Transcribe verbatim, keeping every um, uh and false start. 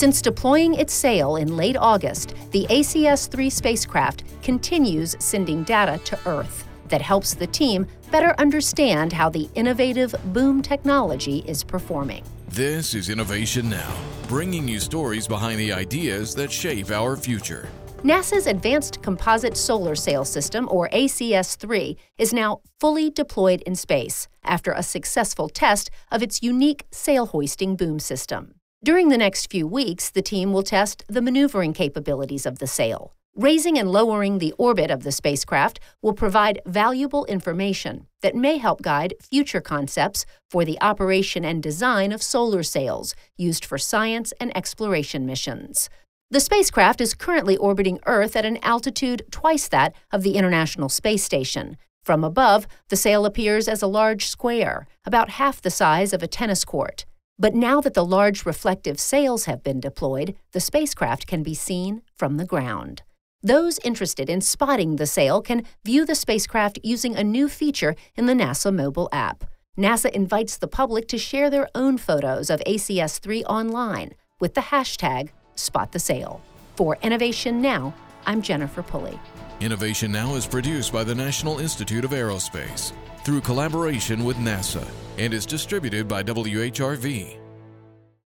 Since deploying its sail in late August, the A C S three spacecraft continues sending data to Earth that helps the team better understand how the innovative boom technology is performing. This is Innovation Now, bringing you stories behind the ideas that shape our future. NASA's Advanced Composite Solar Sail System, or A C S three, is now fully deployed in space after a successful test of its unique sail-hoisting boom system. During the next few weeks, the team will test the maneuvering capabilities of the sail. Raising and lowering the orbit of the spacecraft will provide valuable information that may help guide future concepts for the operation and design of solar sails used for science and exploration missions. The spacecraft is currently orbiting Earth at an altitude twice that of the International Space Station. From above, the sail appears as a large square, about half the size of a tennis court. But now that the large reflective sails have been deployed, the spacecraft can be seen from the ground. Those interested in spotting the sail can view the spacecraft using a new feature in the NASA mobile app. NASA invites the public to share their own photos of A C S three online with the hashtag SpotTheSail. For Innovation Now, I'm Jennifer Pulley. Innovation Now is produced by the National Institute of Aerospace through collaboration with NASA and is distributed by W H R V.